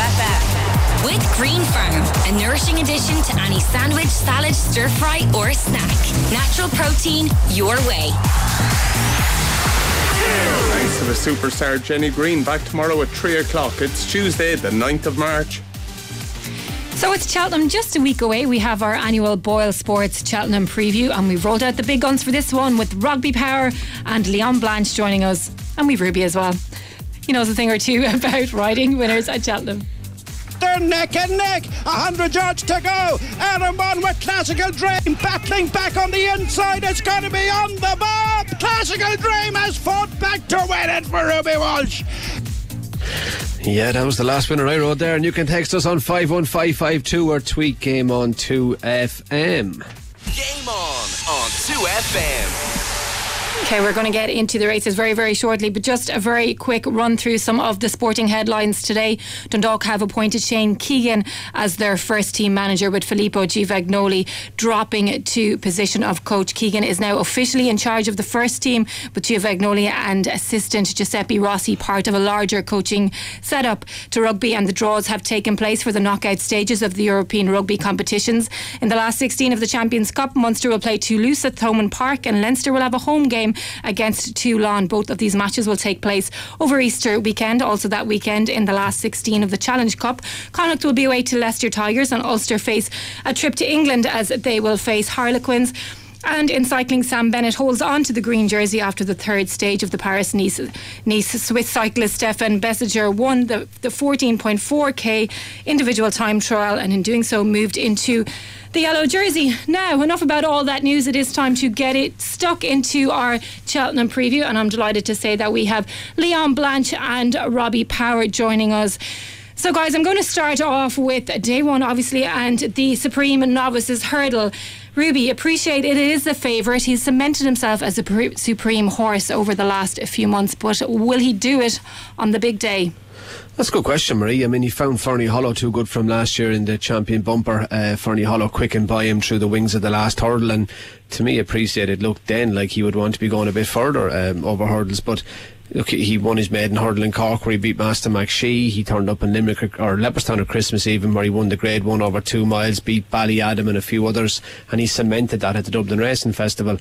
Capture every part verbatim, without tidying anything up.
F M. With Green Farm, a nourishing addition to any sandwich, salad, stir fry or snack. Natural protein your way. Thanks to the superstar Jenny Green. Back tomorrow at three o'clock. It's Tuesday the ninth of March. So it's Cheltenham just a week away. We have our annual Boyle Sports Cheltenham preview, and we've rolled out the big guns for this one with Rugby Power and Leon Blanche joining us, and we've Ruby as well. He knows a thing or two about riding winners at Cheltenham. They're neck and neck, a hundred yards to go. Adam Bond with Classical Dream battling back on the inside. It's going to be on the bob. Classical Dream has fought back to win it for Ruby Walsh. Yeah, that was the last winner I rode there, and you can text us on five one five five two or tweet Game On two F M. Game On on two F M. Okay, we're going to get into the races very, very shortly, but just a very quick run through some of the sporting headlines today. Dundalk have appointed Shane Keegan as their first team manager, with Filippo Giovagnoli dropping to position of coach. Keegan is now officially in charge of the first team, with Giovagnoli and assistant Giuseppe Rossi part of a larger coaching setup to rugby, and the draws have taken place for the knockout stages of the European rugby competitions. In the last sixteen of the Champions Cup, Munster will play Toulouse at Thomond Park, and Leinster will have a home game against Toulon. Both of these matches will take place over Easter weekend. Also that weekend in the last sixteen of the Challenge Cup, Connacht will be away to Leicester Tigers, and Ulster face a trip to England as they will face Harlequins. And in cycling, Sam Bennett holds on to the green jersey after the third stage of the Paris-Nice Nice. Swiss cyclist Stefan Bessiger won the, the fourteen point four k individual time trial, and in doing so moved into the yellow jersey. Now, enough about all that news. It is time to get it stuck into our Cheltenham preview, and I'm delighted to say that we have Leon Blanche and Robbie Power joining us. So guys, I'm going to start off with day one, obviously, and the Supreme Novices Hurdle. Ruby, appreciate it is the favourite. He's cemented himself as a pre- supreme horse over the last few months, but will he do it on the big day? That's a good question, Marie. I mean, he found Fernie Hollow too good from last year in the champion bumper. Uh, Fernie Hollow quickened by him through the wings of the last hurdle, and to me, appreciate it looked then like he would want to be going a bit further um, over hurdles, but look, he won his maiden hurdle in Cork where he beat Master McShee. He turned up in Limerick or Leopardstown at Christmas even, where he won the grade one over two miles, beat Ballyadam and a few others, and he cemented that at the Dublin Racing Festival.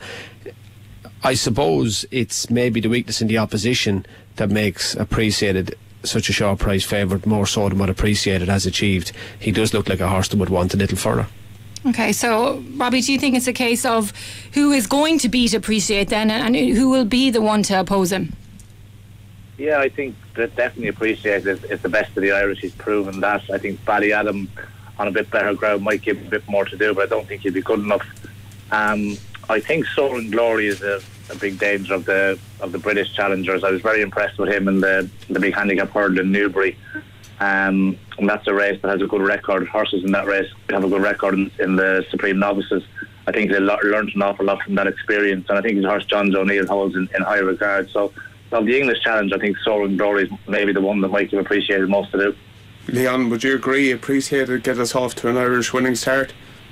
I suppose it's maybe the weakness in the opposition that makes Appreciated such a short price favourite, more so than what Appreciated has achieved. He does look like a horse that would want a little further. Okay, so Robbie, do you think it's a case of who is going to beat Appreciate then, and who will be the one to oppose him? Yeah, I think that definitely Appreciate it. It's the best of the Irish. He's proven that. I think Ballyadam on a bit better ground might give him a bit more to do, but I don't think he'll be good enough. Um, I think Soaring Glory is a, a big danger of the of the British challengers. I was very impressed with him in the the big handicap hurdle in Newbury. Um, and that's a race that has a good record. Horses in that race have a good record in, in the Supreme Novices. I think they lo- learned an awful lot from that experience, and I think his horse John O'Neill holds in, in high regard. So, of the English challenge, I think Soaring Glory is maybe the one that might have appreciated most to do. Leon, would you agree Appreciated get us off to an Irish winning start?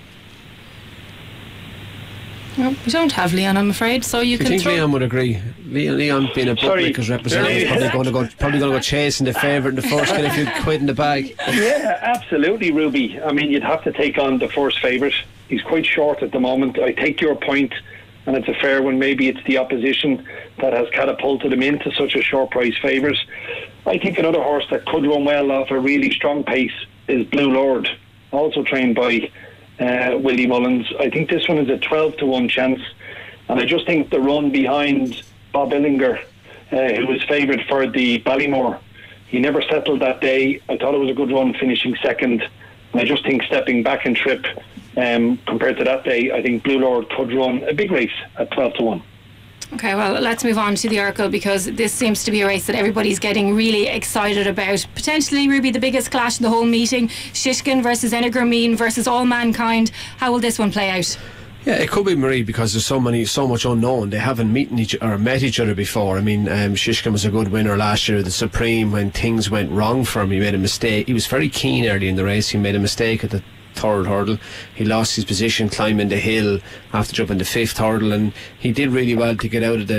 No, we don't have Leon, I'm afraid, so you Do you can think throw... Leon would agree? Leon, Leon being a bookmaker's representative, probably going to go probably going to go chasing the favourite in the first, get a few quid in the bag. Yeah, absolutely, Ruby. I mean, you'd have to take on the first favourite. He's quite short at the moment. I take your point, and it's a fair one. Maybe it's the opposition that has catapulted him into such a short price favourite. I think another horse that could run well off a really strong pace is Blue Lord, also trained by uh, Willie Mullins. I think this one is a twelve to one chance, and I just think the run behind Bob Illinger, uh, who was favoured for the Ballymore, he never settled that day. I thought it was a good run, finishing second, and I just think stepping back in trip um, compared to that day, I think Blue Lord could run a big race at twelve to one. Okay, well, let's move on to the Arkle, because this seems to be a race that everybody's getting really excited about. Potentially, Ruby, the biggest clash in the whole meeting, Shishkin versus Energrameen versus All Mankind. How will this one play out? Yeah, it could be, Marie, because there's so many, so much unknown. They haven't meeting each or met each other before. I mean, um, Shishkin was a good winner last year, the Supreme, when things went wrong for him. He made a mistake. He was very keen early in the race. He made a mistake at the third hurdle. He lost his position climbing the hill after jumping the fifth hurdle, and he did really well to get out of the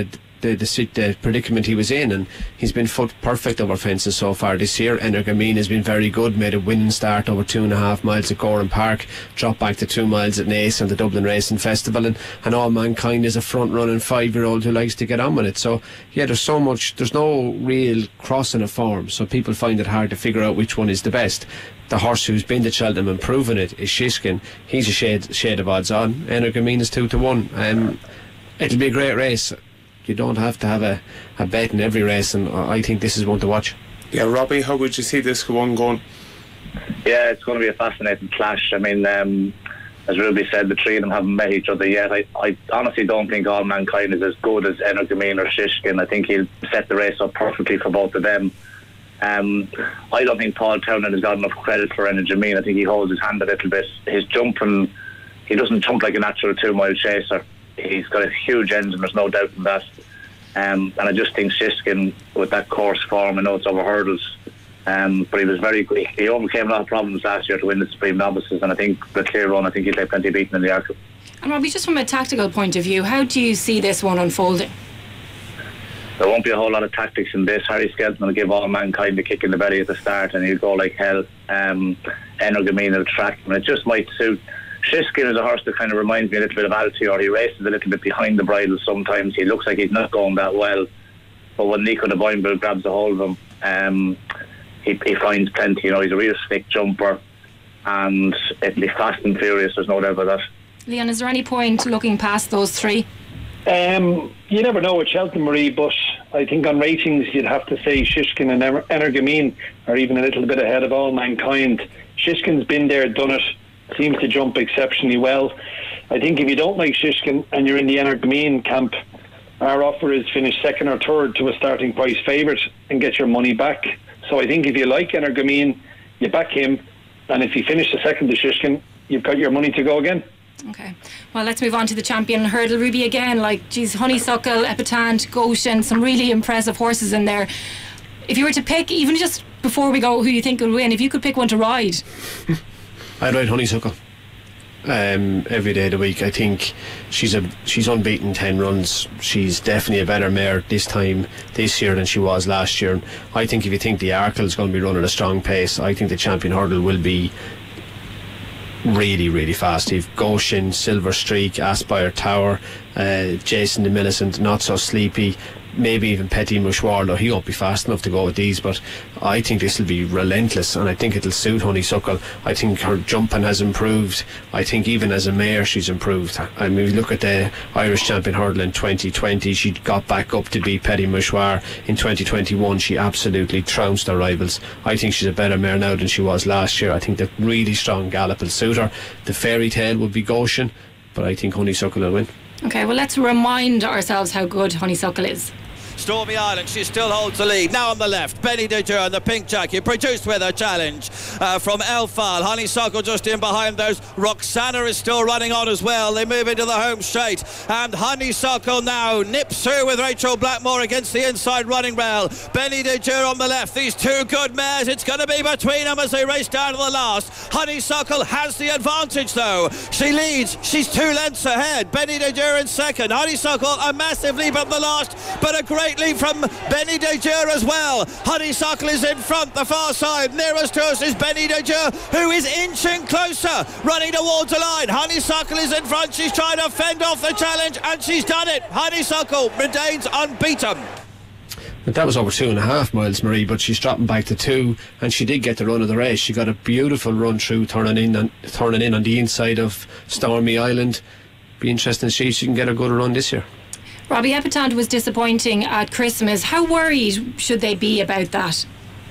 the, the the predicament he was in, and he's been foot perfect over fences so far this year. Energamine has been very good, made a winning start over two and a half miles at Goran Park, dropped back to two miles at Naas and the Dublin Racing Festival, and, and All Mankind is a front running five year old who likes to get on with it. So yeah, there's so much, there's no real crossing of form, so people find it hard to figure out which one is the best. The horse who's been to Cheltenham and proven it is Shishkin. He's a shade shade of odds on. Energamine is two to one. Um, it'll be a great race. You don't have to have a, a bet in every race, and I think this is one to watch. Yeah, Robbie, how would you see this one going? Yeah, it's going to be a fascinating clash. I mean, um, as Ruby said, the three of them haven't met each other yet. I, I honestly don't think All Mankind is as good as Energamine or Shishkin. I think he'll set the race up perfectly for both of them. Um, I don't think Paul Townend has got enough credit for Energamine. I think he holds his hand a little bit. His jumping, he doesn't jump like a natural two-mile chaser. He's got a huge engine, there's no doubt in that. Um, and I just think Shishkin, with that course form, I know it's over hurdles, um, but he was very good. He overcame a lot of problems last year to win the Supreme Novices, and I think the clear run, I think he'll take plenty of beating in the Arkle. And Robbie, just from a tactical point of view, how do you see this one unfolding? There won't be a whole lot of tactics in this. Harry Skelton will give All Mankind a kick in the belly at the start, and he'll go like hell. Um, Energamine will track him, and it just might suit. Shishkin is a horse that kind of reminds me a little bit of Altior. He races a little bit behind the bridle sometimes. He looks like he's not going that well, but when Nico de Boinville grabs a hold of him, um, he, he finds plenty. You know, he's a real slick jumper, and it'll be fast and furious, there's no doubt about that. Leon, is there any point looking past those three? Um, you never know with Cheltenham, Marie, but I think on ratings you'd have to say Shishkin and Energamine are even a little bit ahead of All Mankind. Shishkin's been there, done it, seems to jump exceptionally well. I think if you don't like Shishkin and you're in the Energamine camp, our offer is finish second or third to a starting price favourite and get your money back. So I think if you like Energamine, you back him, and if you finish the second to Shishkin, you've got your money to go again. Okay, well, let's move on to the champion hurdle, Ruby. Again, like, geez, Honeysuckle, Epitant, Goshen, some really impressive horses in there. If you were to pick, even just before we go, who you think will win, if you could pick one to ride? I'd ride Honeysuckle um, every day of the week. I think she's a she's unbeaten ten runs. She's definitely a better mare this time this year than she was last year. And I think if you think the Arkle is going to be running a strong pace, I think the champion hurdle will be really, really fast. You've Goshen, Silver Streak, Aspire Tower, uh, Jason the Millicent, Not So Sleepy, maybe even Petit Mouchoir, though he won't be fast enough to go with these, but I think this will be relentless, and I think it'll suit Honeysuckle. I think her jumping has improved. I think even as a mare she's improved. I mean, look at the Irish champion hurdle in twenty twenty, she got back up to beat Petit Mouchoir. In twenty twenty-one she absolutely trounced her rivals. I think she's a better mare now than she was last year. I think the really strong gallop will suit her. The fairy tale would be Goshen, but I think Honeysuckle will win. Okay, well, let's remind ourselves how good Honeysuckle is. Stormy Island, she still holds the lead. Now on the left, Benny de Jure and the pink jacket, produced with a challenge uh, from Elfal. Honeysuckle just in behind those. Roxana is still running on as well. They move into the home straight, and Honeysuckle now nips through with Rachel Blackmore against the inside running rail. Benny de Jure on the left. These two good mares, it's going to be between them as they race down to the last. Honeysuckle has the advantage though. She leads, she's two lengths ahead. Benny de Jure in second. Honeysuckle a massive leap at the last, but a great lead from Benny de Jure as well. Honeysuckle is in front, the far side. Nearest to us is Benny de Jure, who is inching closer, running towards the line. Honeysuckle is in front, she's trying to fend off the challenge, and she's done it. Honeysuckle remains unbeaten. But that was over two and a half miles, Marie, but she's dropping back to two, and she did get the run of the race. She got a beautiful run through, turning in on, turning in on the inside of Stormy Island. Be interesting to see if she can get a good run this year. Robbie, Epitant was disappointing at Christmas. How worried should they be about that?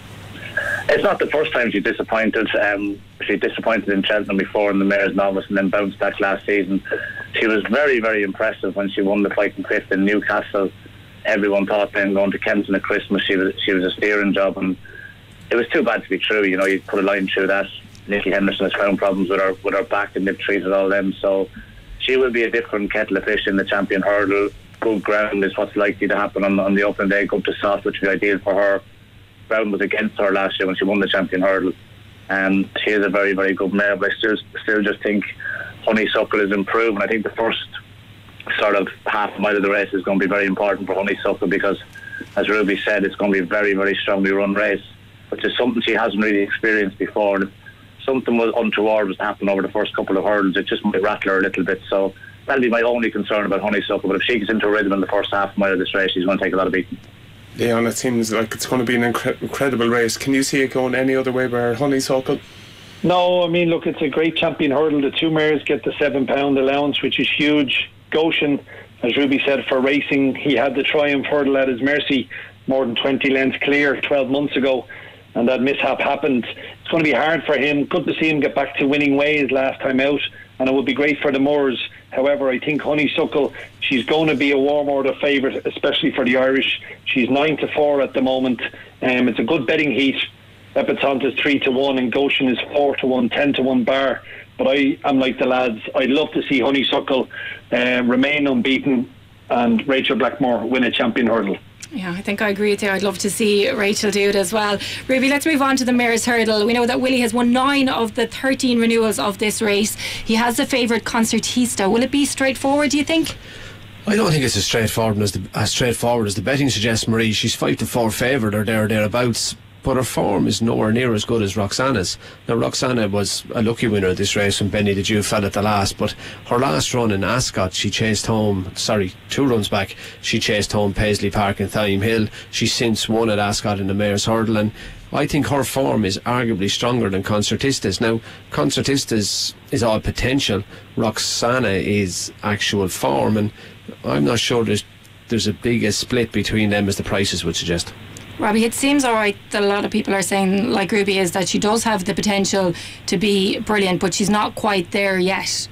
It's not the first time she's disappointed. Um, she disappointed in Cheltenham before in the Mayor's Novice and then bounced back last season. She was very, very impressive when she won the Fighting Fifth in Newcastle. Everyone thought then going to Kempton at Christmas she was she was a steering job, and it was too bad to be true. You know, you put a line through that. Nicky Henderson has found problems with her with her back, and they've treated all them. So she will be a different kettle of fish in the champion hurdle. Good ground is what's likely to happen on, on the opening day. Go to soft, which would be ideal for her. Ground was against her last year when she won the champion hurdle. Um, she is a very, very good mare, but I still, still just think Honeysuckle is improved. And I think the first sort of half a mile of the race is going to be very important for Honeysuckle, because, as Ruby said, it's going to be a very, very strongly run race, which is something she hasn't really experienced before. And if something was untoward was to happen over the first couple of hurdles, it just might rattle her a little bit. So that'll be my only concern about Honeysuckle. But if she gets into a rhythm in the first half mile of this race, she's going to take a lot of beating. Leon, it seems like it's going to be an incre- incredible race. Can you see it going any other way by Honeysuckle? No, I mean, look, it's a great champion hurdle. The two mares get the seven pound allowance, which is huge. Goshen, as Ruby said, for racing, he had the Triumph hurdle at his mercy, more than twenty lengths clear twelve months ago, and that mishap happened. It's going to be hard for him. Good to see him get back to winning ways last time out, and it would be great for the Moors. However, I think Honeysuckle, she's going to be a warm order favourite, especially for the Irish. She's nine to four at the moment. Um, it's a good betting heat. Epatante is three to one, and Goshen is four to one, ten to one bar. But I am like the lads. I'd love to see Honeysuckle uh, remain unbeaten and Rachel Blackmore win a champion hurdle. Yeah, I think I agree with you. I'd love to see Rachel do it as well. Ruby, let's move on to the Mares Hurdle. We know that Willie has won nine of the thirteen renewals of this race. He has the favourite Concertista. Will it be straightforward, do you think? I don't think it's as straightforward as the, as straightforward as the betting suggests, Marie. She's five to four favoured or there or thereabouts, but her form is nowhere near as good as Roxana's. Now, Roxana was a lucky winner of this race when Benny the Jew fell at the last, but her last run in Ascot, she chased home, sorry, two runs back, she chased home Paisley Park and Thyme Hill. She's since won at Ascot in the Mares Hurdle, and I think her form is arguably stronger than Concertista's. Now, Concertista's is all potential, Roxana is actual form, and I'm not sure there's, there's a big a split between them as the prices would suggest. Robbie, it seems alright that a lot of people are saying, like Ruby is, that she does have the potential to be brilliant, but she's not quite there yet.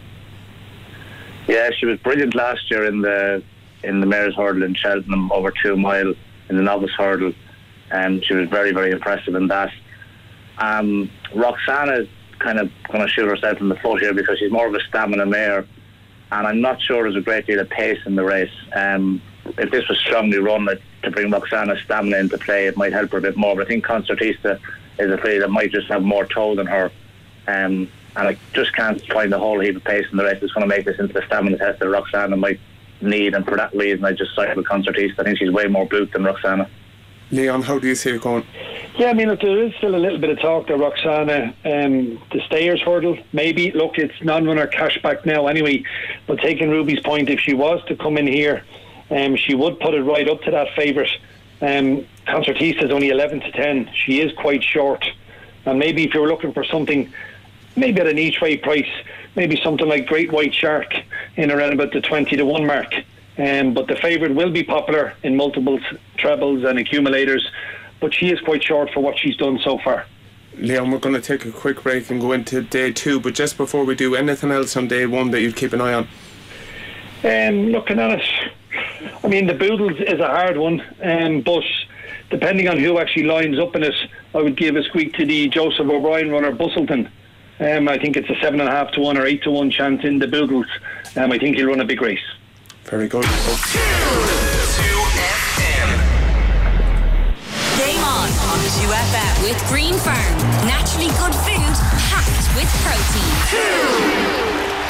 Yeah, she was brilliant last year in the in the Mares Hurdle in Cheltenham, over two mile in the novice hurdle, and she was very, very impressive in that. Um, Roxana is kind of going to shoot herself in the foot here because she's more of a stamina mare, and I'm not sure there's a great deal of pace in the race. Um, if this was strongly run, like, to bring Roxana's stamina into play, it might help her a bit more. But I think Concertista is a filly that might just have more toe than her, um, and I just can't find a whole heap of pace in the race that's going to make this into the stamina test that Roxana might need, and for that reason I just side with Concertista. I think she's way more brute than Roxana. Leon, how do you see it going? Yeah, I mean, look, there is still a little bit of talk that Roxana, um, the Stayers hurdle, maybe, look, it's non-runner cash back now anyway, but taking Ruby's point, if she was to come in here, um, she would put it right up to that favourite. Um, Concertista is only eleven to ten. She is quite short, and maybe if you're looking for something, maybe at an each way price, maybe something like Great White Shark in around about the twenty to one mark. Um, but the favourite will be popular in multiples, trebles and accumulators, but she is quite short for what she's done so far. Leon, we're going to take a quick break and go into day two, but just before we do, anything else on day one that you'd keep an eye on? Um, looking at it, I mean, the Boodles is a hard one, um, but depending on who actually lines up in it, I would give a squeak to the Joseph O'Brien runner, Bustleton. Um, I think it's a seven and a half to one or eight to one chance in the Boodles. Um, I think he'll run a big race. Very good. two F M. Game on on two F M with Green Farm. Naturally good food packed with protein.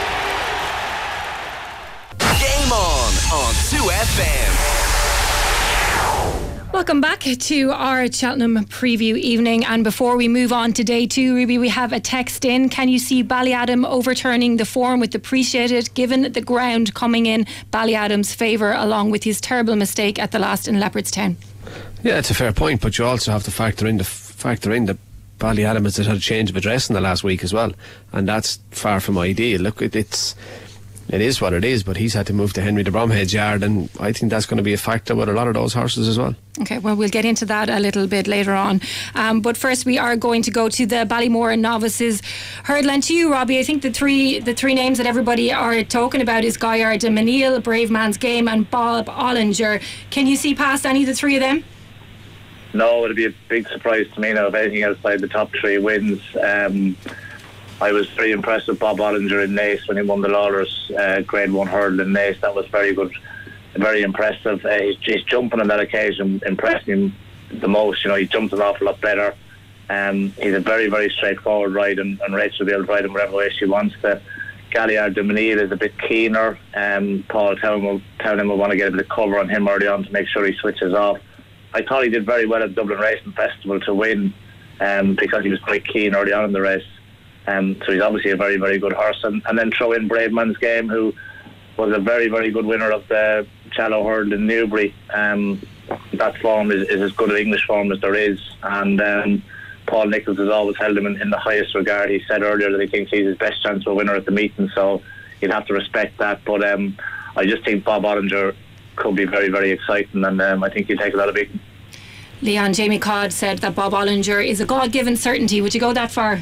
Game on on two F M. Welcome back to our Cheltenham preview evening, and before we move on to day two, Ruby, we have a text in. Can you see Ballyadam overturning the form with Appreciated, given the ground coming in Ballyadam's favour along with his terrible mistake at the last in Leopardstown? Yeah, it's a fair point, but you also have to factor in the factor in the Ballyadam has had a change of address in the last week as well, and that's far from ideal. Look, it, it's it is what it is, but he's had to move to Henry de Bromhead's yard, and I think that's going to be a factor with a lot of those horses as well. Okay, well, we'll get into that a little bit later on. Um, but first, we are going to go to the Ballymore novices hurdle. And to you, Robbie, I think the three the three names that everybody are talking about is Goyard de Menil, Brave Man's Game, and Bob Ollinger. Can you see past any of the three of them? No, it'll be a big surprise to me now if anything outside the top three wins. Um, I was very impressed with Bob Ollinger in Naas when he won the Lawlers uh, Grade one hurdle in Naas. That was very good, very impressive. Uh, his, his jumping on that occasion impressed him the most. You know, he jumped an awful lot better. Um, he's a very, very straightforward ride, and, and Rachel will be able to ride him whatever way she wants to. Galliard de Menil is a bit keener. Um, Paul Townend will, Townend will want to get a bit of cover on him early on to make sure he switches off. I thought he did very well at Dublin Racing Festival to win um, because he was quite keen early on in the race. Um, so he's obviously a very, very good horse. And, and then throw in Braveman's Game, who was a very, very good winner of the Challow Hurdle in Newbury. Um, that form is, is as good an English form as there is. And um, Paul Nicholls has always held him in, in the highest regard. He said earlier that he thinks he's his best chance for a winner at the meeting, so you'd have to respect that. But um, I just think Bob Ollinger could be very, very exciting, and um, I think he'll take a lot of beating. Leon, Jamie Codd said that Bob Ollinger is a God-given certainty. Would you go that far?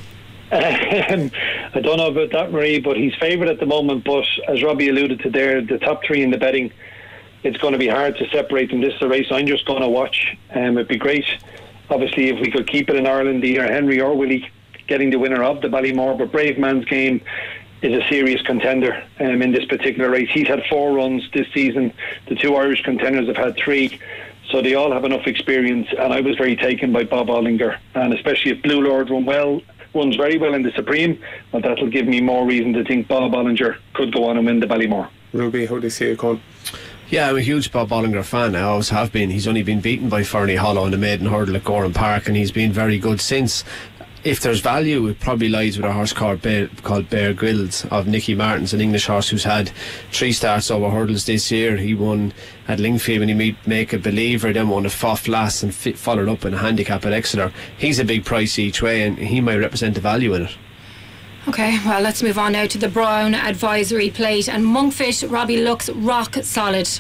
Um, I don't know about that, Marie, but he's favourite at the moment. But as Robbie alluded to there, the top three in the betting, it's going to be hard to separate them. This is a race I'm just going to watch. Um, it'd be great, obviously, if we could keep it in Ireland, either Henry or Willie getting the winner of the Ballymore. But Braveman's Game is a serious contender um, in this particular race. He's had four runs this season. The two Irish contenders have had three. So they all have enough experience, and I was very taken by Bob Ollinger. And especially if Blue Lord run well, runs very well in the Supreme, well, that'll give me more reason to think Bob Ollinger could go on and win the Ballymore. Ruby, how do you see it going? Yeah, I'm a huge Bob Ollinger fan. I always have been. He's only been beaten by Fernie Hollow in the maiden hurdle at Gorham Park, and he's been very good since. If there's value, it probably lies with a horse called Bear, called Bear Grylls of Nicky Martin's, an English horse who's had three starts over hurdles this year. He won at Lingfield when he made Make a Believer, then won at Foff last and fit, followed up in a handicap at Exeter. He's a big price each way, and he might represent the value in it. Okay, well, let's move on now to the Brown Advisory Plate. And Monkfish, Robbie, looks rock solid.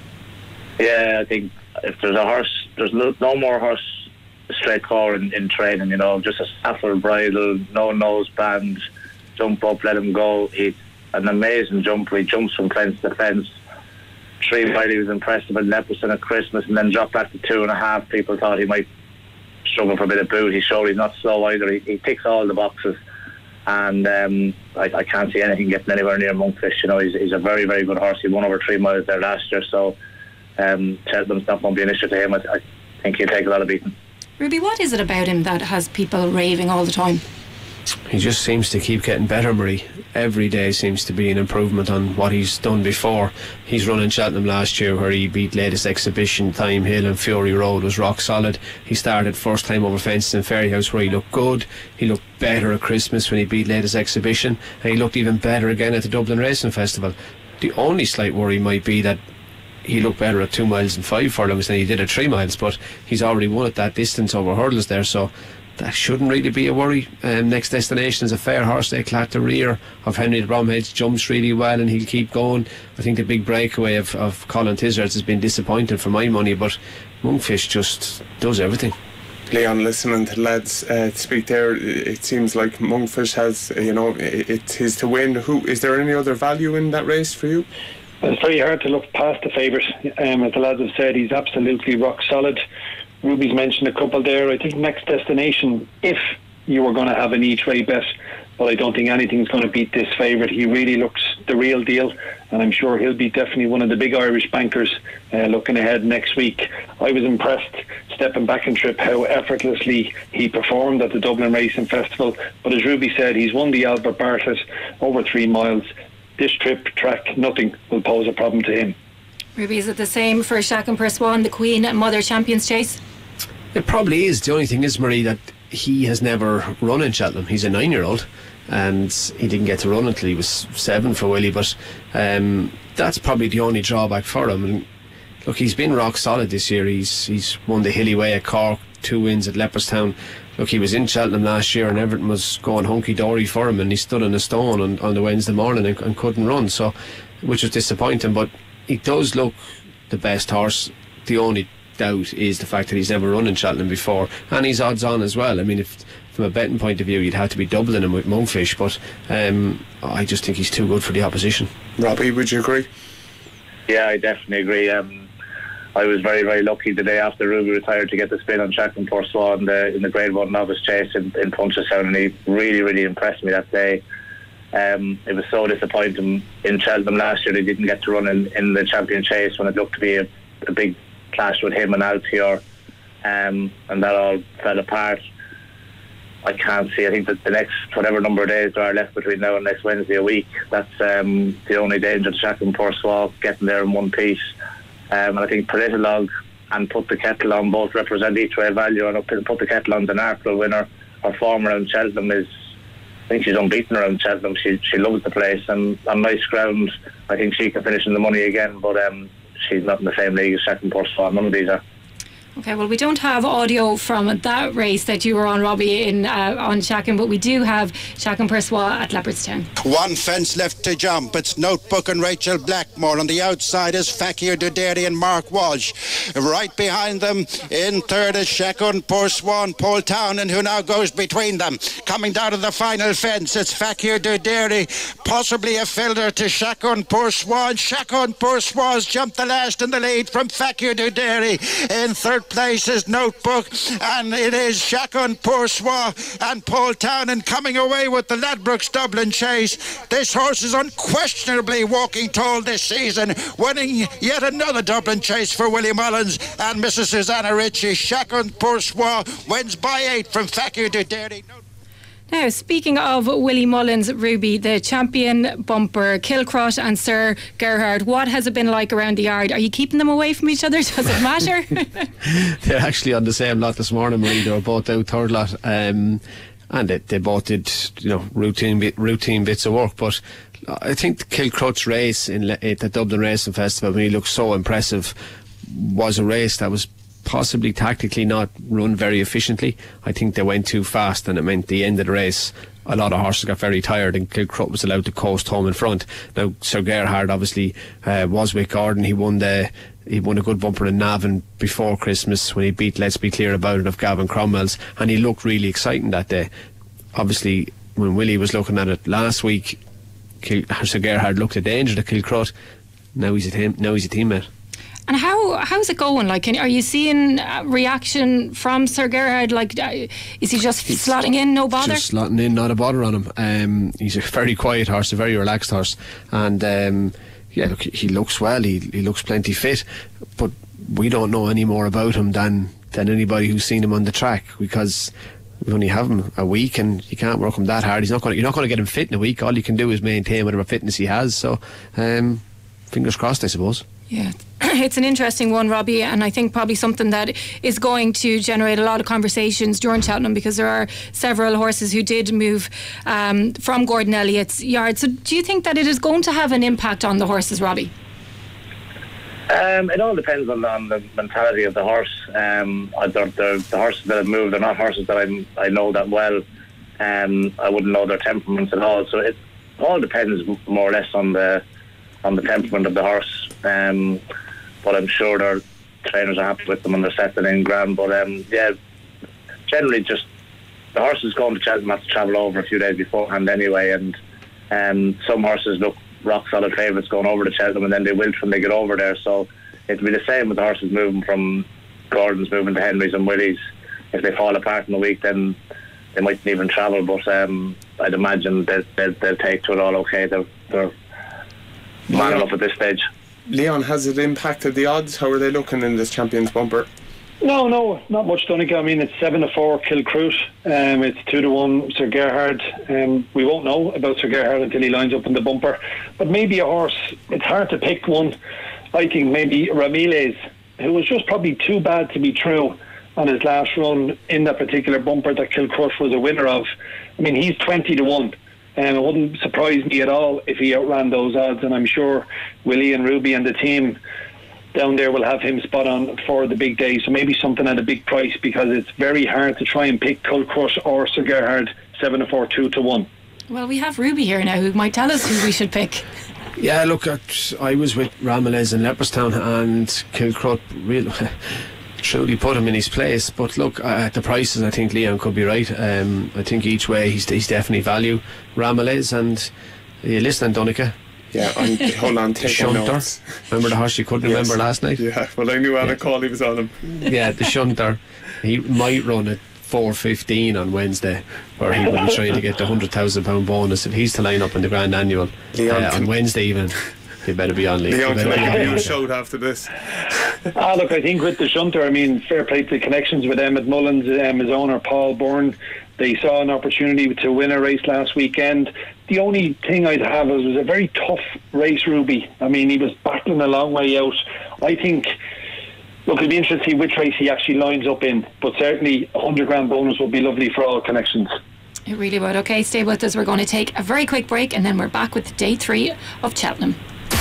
Yeah, I think if there's a horse, there's no, no more horse straightforward in, in training, you know, just a saddle bridle, no nose band, jump up, let him go. He's an amazing jumper. He jumps from fence to fence. Three mile, he was impressed about Leopardson at Christmas, and then dropped back to two and a half. People thought he might struggle for a bit of boot. He showed he's not slow either. He, he ticks all the boxes, and um, I, I can't see anything getting anywhere near Monkfish. You know, he's, he's a very, very good horse. He won over three miles there last year, so um, Cheltenham's not going to be an issue to him. I, I think he'll take a lot of beating. Ruby, what is it about him that has people raving all the time? He just seems to keep getting better, Marie. Every day seems to be an improvement on what he's done before. He's run in Cheltenham last year where he beat Latest Exhibition, Thyme Hill and Fury Road, was rock solid. He started first time over fences in Ferryhouse where he looked good. He looked better at Christmas when he beat Latest Exhibition, and he looked even better again at the Dublin Racing Festival. The only slight worry might be that he looked better at two miles and five furlongs than he did at three miles, but he's already won at that distance over hurdles there, so that shouldn't really be a worry. Um, next destination is a fair horse. They Clat the rear of Henry the Bromheads jumps really well, and he'll keep going. I think the big breakaway of, of Colin Tizards has been disappointing for my money, but Monkfish just does everything. Leon, listening to the lads uh, speak there, it seems like Monkfish has, you know, it's his to win. Who is there any other value in that race for you? It's very hard to look past the favourite. Um, as the lads have said, he's absolutely rock solid. Ruby's mentioned a couple there. I think next destination, if you were going to have an each way bet, but I don't think anything's going to beat this favourite. He really looks the real deal, and I'm sure he'll be definitely one of the big Irish bankers uh, looking ahead next week. I was impressed stepping back in trip how effortlessly he performed at the Dublin Racing Festival, but as Ruby said, he's won the Albert Bartlett over three miles. This trip, track, nothing will pose a problem to him. Ruby, is it the same for Shaq and Perswan, the Queen and Mother Champions Chase? It probably is. The only thing is, Marie, that he has never run in Cheltenham. He's a nine-year-old, and he didn't get to run until he was seven for Willie, but um, that's probably the only drawback for him. And look, he's been rock solid this year. He's he's won the Hilly Way at Cork, two wins at Leopardstown. Look, he was in Cheltenham last year and everything was going hunky-dory for him, and he stood on a stone on, on the Wednesday morning and, and couldn't run, so which was disappointing. But he does look the best horse. The only doubt is the fact that he's never run in Cheltenham before, and he's odds on as well. I mean, if from a betting point of view you'd have to be doubling him with Monkfish, but um, I just think he's too good for the opposition. Robbie, would you agree? Yeah, I definitely agree. um, I was very, very lucky the day after Ruby retired to get the spin on Shaq and Perswan in the, in the Grade one novice chase in, in Punchestown, and he really, really impressed me that day. Um, it was so disappointing in Cheltenham last year they didn't get to run in, in the champion chase when it looked to be a, a big clash with him and Altior, um, and that all fell apart. I can't see. I think that the next whatever number of days there are left between now and next Wednesday a week, that's um, the only danger to Shacklin Poursois getting there in one piece. Um, and I think Politilog and Put the Kettle On both represent each way value, and Put the Kettle On's an Arklow winner. Her form around Cheltenham is, I think she's unbeaten around Cheltenham. She she loves the place, and on nice ground I think she can finish in the money again, but um, she's not in the same league as Shacklin Poursois. None of these are. Okay, well, we don't have audio from that race that you were on, Robbie, in uh, on Shacklin, but we do have Shacklin Poursois at Leopardstown. One fence left to jump. It's Notebook and Rachel Blackmore. On the outside is Fakir Duderi and Mark Walsh. Right behind them, in third is Shacklin Poursois and Paul Townend, who now goes between them. Coming down to the final fence, it's Fakir Duderi, possibly a fielder to Shacklin Poursois. And Shacklin Poursois has jumped the last in the lead from Fakir Duderi. In third place is Notebook, and it is Shacklin Poursois and Paul Townend coming away with the Ladbrokes Dublin Chase. This horse is unquestionably walking tall this season, winning yet another Dublin Chase for Willie Mullins and Missus Susanna Ritchie. Shacklin Poursois wins by eight from Fakir Duderi. Now, speaking of Willie Mullins, Ruby, the champion bumper, Kilcrot and Sir Gerhard, what has it been like around the yard? Are you keeping them away from each other? Does it matter? They're actually on the same lot this morning, Marie. They were both out third lot. Um, and they, they both did, you know, routine bit, routine bits of work. But I think Kilcrot's race in, at the Dublin Racing Festival, when he looked so impressive, was a race that was possibly tactically not run very efficiently. I think they went too fast, and it meant the end of the race a lot of horses got very tired, and Kilcrot was allowed to coast home in front. Now Sir Gerhard obviously uh, was with Gordon. He won the he won a good bumper in Navan before Christmas when he beat Let's Be Clear About It of Gavin Cromwell's, and he looked really exciting that day. Obviously when Willie was looking at it last week, Kil- Sir Gerhard looked a danger to Kilcrot. Now he's a team, now he's a teammate. And how how's it going? Like, can, are you seeing uh, reaction from Sir Gerhard? Like, uh, is he just he's slotting in, no bother? Just slotting in, not a bother on him. Um, he's a very quiet horse, a very relaxed horse, and um, yeah, look, he looks well. He he looks plenty fit, but we don't know any more about him than than anybody who's seen him on the track, because we only have him a week, and you can't work him that hard. He's not going. You're not going to get him fit in a week. All you can do is maintain whatever fitness he has. So, um, fingers crossed, I suppose. Yeah, it's an interesting one, Robbie, and I think probably something that is going to generate a lot of conversations during Cheltenham, because there are several horses who did move um, from Gordon Elliott's yard. So do you think that it is going to have an impact on the horses, Robbie? Um, it all depends on, on the mentality of the horse. Um, I don't, the, the horses that have moved are not horses that I'm, I know that well. Um, I wouldn't know their temperaments at all. So it all depends more or less on the on the temperament of the horse. Um, but I'm sure their trainers are happy with them and they're settling in grand. But um, yeah, generally just the horse is going to Cheltenham, have to travel over a few days beforehand anyway, and um, some horses look rock solid favourites going over to Cheltenham, and then they wilt when they get over there. So it'll be the same with the horses moving from Gordon's, moving to Henry's and Willie's. If they fall apart in a week, then they mightn't even travel, but um, I'd imagine that they'll, they'll take to it all okay. They're, they're man enough at this stage. Leon, has it impacted the odds? How are they looking in this Champions Bumper? No, no, not much, Donegal. I mean, it's seven to four Kilcrot. Um, it's two to one Sir Gerhard. Um, we won't know about Sir Gerhard until he lines up in the bumper. But maybe a horse. It's hard to pick one. I think maybe Ramiles, who was just probably too bad to be true on his last run in that particular bumper that Kilcrot was a winner of. I mean, he's twenty to one. And it wouldn't surprise me at all if he outran those odds, and I'm sure Willie and Ruby and the team down there will have him spot on for the big day. So maybe something at a big price, because it's very hard to try and pick Kilcrot or Sir Gerhard seven to four, two to one. Well, we have Ruby here now who might tell us who we should pick. Yeah, look, I was with Ramiles in Leopardstown, and Kilcrot real truly put him in his place. But look, uh, at the prices, I think Leon could be right. Um, I think each way he's, he's definitely value. Ramiles, and are you listening, Donica? Yeah, I'm, hold on, take Shunter. notes. Remember the horse you couldn't yes. remember last night? Yeah, well, I knew on yeah. a call he was on him. Yeah, the Shunter. He might run at four fifteen on Wednesday, where he will be trying to get the one hundred thousand pound bonus if he's to line up in the Grand Annual uh, on Wednesday even. he better be on leave. Leon, can I give you a shout after this? Ah, look, I think with the shunter, I mean, fair play to the connections with Emmett Mullins, um, his owner Paul Byrne. They saw an opportunity to win a race last weekend. The only thing I'd have is it was a very tough race, Ruby. I mean, he was battling a long way out. I think, look, it'll be interesting to see which race he actually lines up in, but certainly a hundred grand bonus would be lovely for all connections. It really would. Okay, stay with us. We're going to take a very quick break and then we're back with day three of Cheltenham.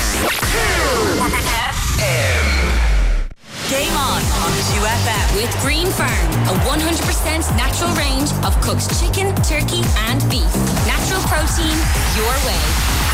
Game on on two F M with Green Farm, a one hundred percent natural range of cooked chicken, turkey and beef. Natural protein your way.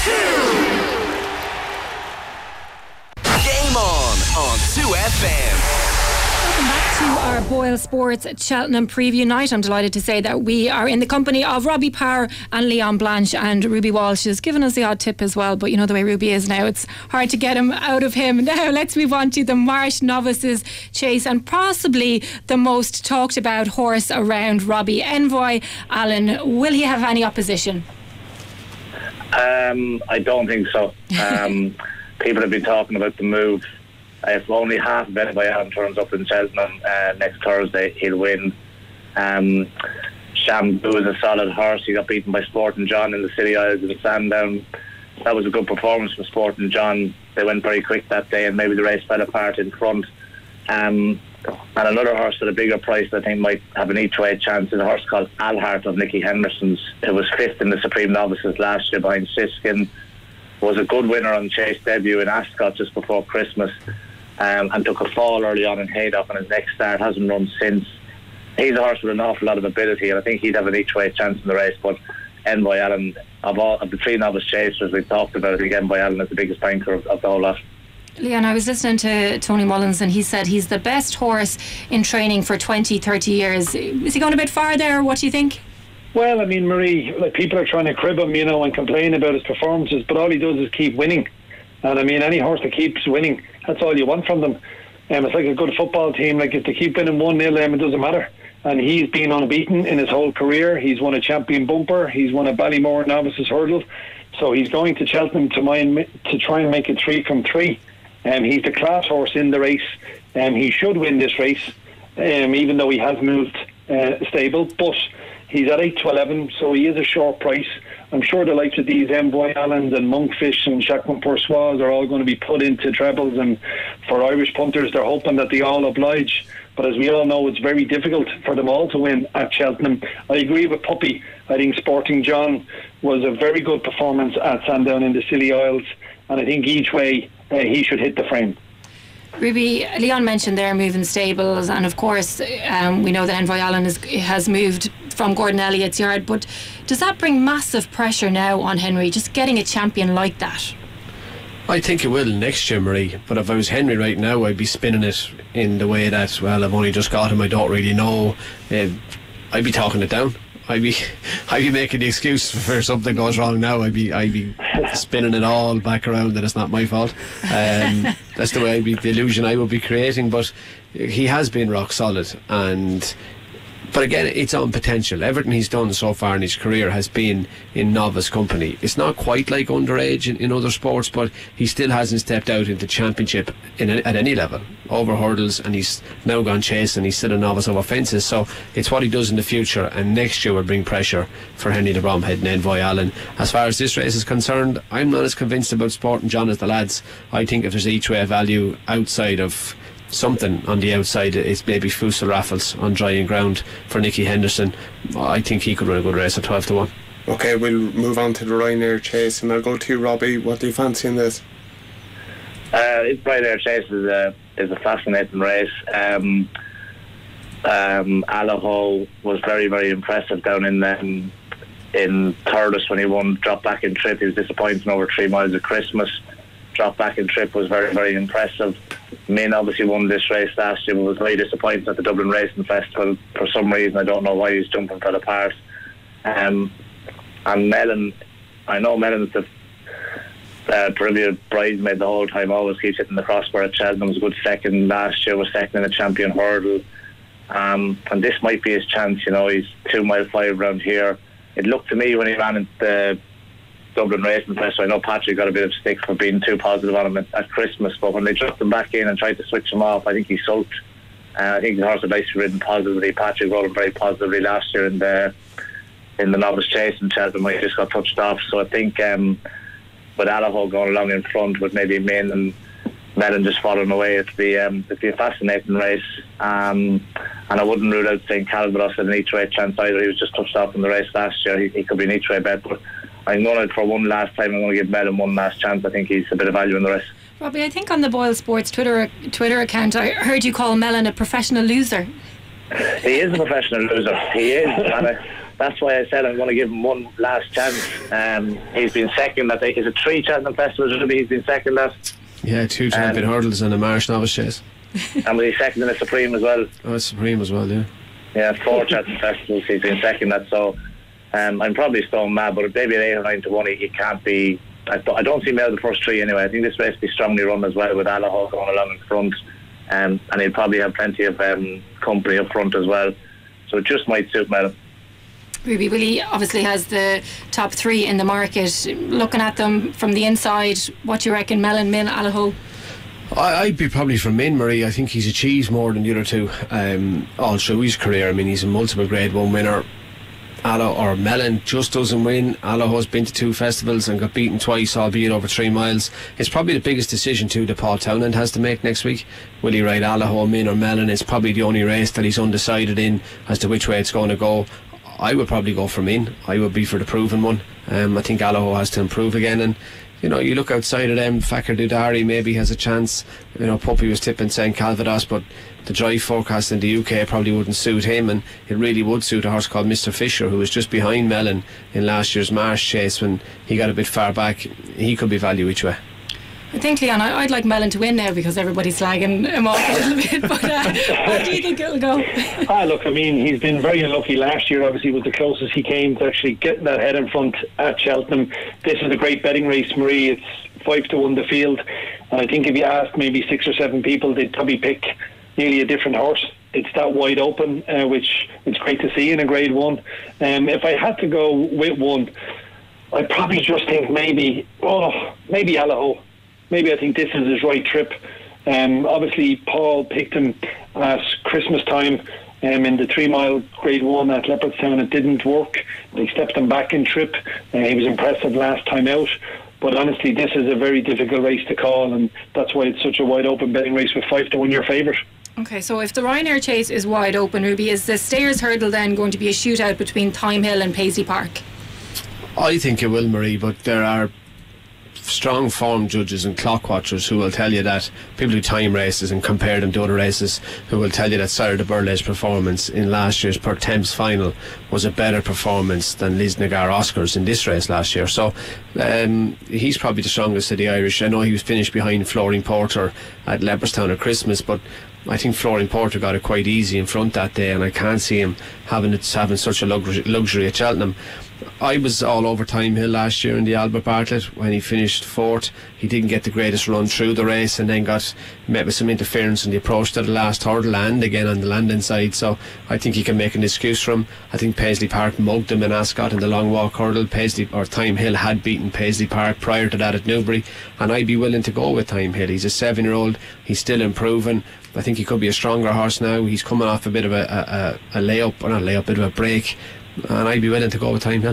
Game on on two F M. Welcome back to our Boyle Sports Cheltenham preview night. I'm delighted to say that we are in the company of Robbie Power and Leon Blanche, and Ruby Walsh has given us the odd tip as well, but you know the way Ruby is now, it's hard to get him out of him. Now let's move on to the Marsh Novices Chase, and possibly the most talked about horse around, Robbie, Envoy Allen. Will he have any opposition? Um, I don't think so. Um, people have been talking about the move. If only half of Envoy Allen turns up in Cheltenham uh, next Thursday, he'll win. Um, Shambu is a solid horse. He got beaten by Sporting John in the City Isles in Sandown. That was a good performance from Sporting John. They went very quick that day, and maybe the race fell apart in front. Um, and another horse at a bigger price that I think might have an each way chance is a horse called Alhart of Nicky Henderson's. It was fifth in the Supreme Novices last year behind Siskin. Was a good winner on Chase debut in Ascot just before Christmas. Um, and took a fall early on in Haydock on his next start, hasn't run since. He's a horse with an awful lot of ability, and I think he'd have an each way chance in the race. But Envoy Allen, of all of the three novice chasers we've talked about, I think Envoy Allen is the biggest banker of, of the whole lot. Leon, I was listening to Tony Mullins and he said he's the best horse in training for twenty, thirty years. Is he going a bit far there? What do you think? Well, I mean, Marie, like, people are trying to crib him, you know, and complain about his performances, but all he does is keep winning. And I mean, any horse that keeps winning, that's all you want from them. Um, it's like a good football team. Like, if they keep winning one nil, um, it doesn't matter. And he's been unbeaten in his whole career. He's won a champion bumper. He's won a Ballymore Novices Hurdle. So he's going to Cheltenham to, mind, to try and make it three from three. Um, he's the class horse in the race. Um, he should win this race, um, even though he has moved uh, stable. But he's at eight to eleven, so he is a short price. I'm sure the likes of these Envoy Allens and Monkfish and Jacquemin Poursois are all going to be put into trebles, and for Irish punters they're hoping that they all oblige, but as we all know, it's very difficult for them all to win at Cheltenham. I agree with Puppy. I think Sporting John was a very good performance at Sandown in the Scilly Isles, and I think each way uh, he should hit the frame. Ruby, Leon mentioned they're moving stables, and of course um, we know that Envoy Allen is, has moved from Gordon Elliott's yard, but does that bring massive pressure now on Henry, just getting a champion like that? I think it will next year, Marie, but if I was Henry right now, I'd be spinning it in the way that, well, I've only just got him, I don't really know. uh, I'd be talking it down. I'd be I'd be making the excuse for something goes wrong now. I'd be I'd be spinning it all back around that it's not my fault. Um, that's the way I'd be, the illusion I would be creating. But he has been rock solid, and but again, it's on potential. Everything he's done so far in his career has been in novice company. It's not quite like underage in, in other sports, but he still hasn't stepped out into championship in a, at any level over hurdles, and he's now gone chasing. He's still a novice over fences, so it's what he does in the future, and next year will bring pressure for Henry de Bromhead and Envoy Allen. As far as this race is concerned, I'm not as convinced about Sporting John as the lads. I think if there's each way value outside of something on the outside, it's maybe Fusel Raffles on drying ground for Nicky Henderson. I think he could run a good race at twelve to one. Okay, we'll move on to the Ryanair Chase, and I'll go to you, Robbie. What do you fancy in this? Uh, Ryanair Chase is a is a fascinating race. Um, um, Allaho was very very impressive down in um, in Thurles when he won drop back in trip. He was disappointing over three miles at Christmas. Drop back in trip was very very impressive. Min obviously won this race last year, but was very disappointed at the Dublin Racing Festival for some reason. I don't know why he's jumping fell apart. Um, and Mellon, I know Mellon's the uh, Peruvian bridesmaid the whole time, always keeps hitting the crossbar at Cheltenham. Was a good second last year, was second in the champion hurdle. Um, and this might be his chance, you know. He's two mile five round here. It looked to me when he ran in the Dublin Racing Festival. I know Patrick got a bit of stick for being too positive on him at, at Christmas, but when they dropped him back in and tried to switch him off, I think he sulked. Uh, I think the horse had nicely ridden positively. Patrick rode him very positively last year in the in the novice chase in Cheltenham when he just got touched off. So I think um, with Allaho going along in front with maybe Min and Mellon just following away, it'd be um, it'd be a fascinating race. Um, and I wouldn't rule out Saint Calvados as an each way chance either. He was just touched off in the race last year. He, he could be an each way bet, but I'm going out for one last time. I'm going to give Mellon one last chance. I think he's a bit of value in the race. Robbie, I think on the Boyle Sports Twitter Twitter account, I heard you call Mellon a professional loser. He is a professional loser. He is, and I, that's why I said I'm going to give him one last chance. Um, he's been second at the, is it three Cheltenham Festivals? He's been second at. Yeah, two champion um, hurdles and a Marsh novice chase. And was he second in the Supreme as well? Oh, Supreme as well, yeah. Yeah, four Cheltenham Festivals he's been second at. So um, I'm probably stone mad, but maybe an eight or nine to one, he, he can't be. I, th- I don't see him out of the first three anyway. I think this race will be strongly run as well with Allaho going along in front, um, and he'll probably have plenty of um, company up front as well. So it just might suit Mellon. Ruby Willie obviously has the top three in the market. Looking at them from the inside, what do you reckon, Mellon, Min, Allaho? I, I'd be probably from Min, Marie. I think he's achieved more than the other two um, all through his career. I mean, he's a multiple Grade One winner. Allaho or Mellon just doesn't win. Allaho's been to two festivals and got beaten twice, albeit over three miles. It's probably the biggest decision too that Paul Townend has to make next week. Will he ride Allaho, Min or Mellon? It's probably the only race that he's undecided in as to which way it's going to go. I would probably go for Min. I would be for the proven one. Um, I think Allaho has to improve again, and you know, you look outside of them, Fakir Dudari maybe has a chance. You know, Puppy was tipping Saint Calvados, but the dry forecast in the U K probably wouldn't suit him, and it really would suit a horse called Mister Fisher, who was just behind Mellon in last year's Marsh chase when he got a bit far back. He could be value each way. I think, Leon, I'd like Mellon to win now because everybody's slagging him off a little bit, but uh, how do you think it'll go? ah, look, I mean, he's been very unlucky. Last year obviously was the closest he came to actually getting that head in front at Cheltenham. This is a great betting race, Marie. It's five to one the field, and I think if you asked maybe six or seven people, they'd probably pick nearly a different horse. It's that wide open, uh, which it's great to see in a Grade One. Um, if I had to go with one, I'd probably just think maybe, oh, maybe Allaho. Maybe I think this is his right trip. Um, obviously, Paul picked him at Christmas time um, in the three mile Grade One at Leopardstown. It didn't work. They stepped him back in trip. Uh, he was impressive last time out. But honestly, this is a very difficult race to call, and that's why it's such a wide open betting race with five to one your favourite. Okay, so if the Ryanair chase is wide open, Ruby, is the Stayers Hurdle then going to be a shootout between Thyme Hill and Paisley Park? I think it will, Marie, but there are strong form judges and clock watchers who will tell you that, people who time races and compare them to other races, who will tell you that Sire de Burleigh's performance in last year's Per Temps final was a better performance than Lisnagar Oscars in this race last year. So um, he's probably the strongest of the Irish. I know he was finished behind Flooring Porter at Leopardstown at Christmas, but I think Flooring Porter got it quite easy in front that day, and I can't see him having it, having such a luxury, luxury at Cheltenham. I was all over Thyme Hill last year in the Albert Bartlett when he finished fourth. He didn't get the greatest run through the race and then got met with some interference in the approach to the last hurdle and again on the landing side. So I think he can make an excuse for him. I think Paisley Park mugged him in Ascot in the long walk hurdle. Paisley or Thyme Hill had beaten Paisley Park prior to that at Newbury, and I'd be willing to go with Thyme Hill. He's a seven year old. He's still improving. I think he could be a stronger horse now. He's coming off a bit of a, a, a layup, or not a layup, a bit of a break, and I'd be willing to go with Thyme Hill.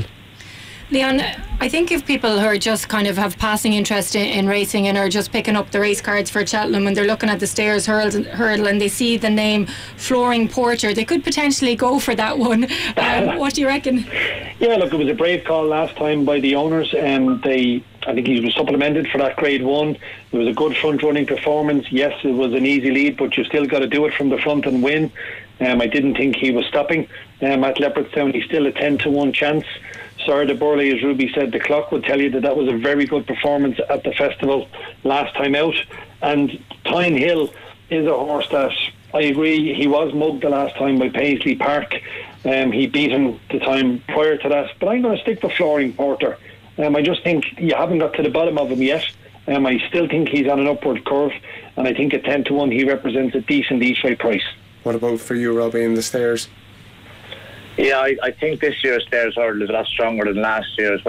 Leon, I think if people who are just kind of have passing interest in, in racing and are just picking up the race cards for Cheltenham and they're looking at the Stayers Hurdle and they see the name Flooring Porter, they could potentially go for that one. Um, what do you reckon? Yeah, look, it was a brave call last time by the owners, and um, they, I think he was supplemented for that Grade One. It was a good front running performance. Yes, it was an easy lead, but you still got to do it from the front and win. Um, I didn't think he was stopping um, at Leopardstown. He's still a ten to one chance. Sire de Burleigh, as Ruby said, the clock would tell you that that was a very good performance at the festival last time out. And Thyme Hill is a horse that, I agree, he was mugged the last time by Paisley Park. Um, he beat him the time prior to that. But I'm going to stick with Flooring Porter. Um, I just think you haven't got to the bottom of him yet. Um, I still think he's on an upward curve, and I think at ten to one he represents a decent each way price. What about for you, Robbie, in the Stayers? Yeah, I, I think this year's Stayers Hurdle is a lot stronger than last year's. When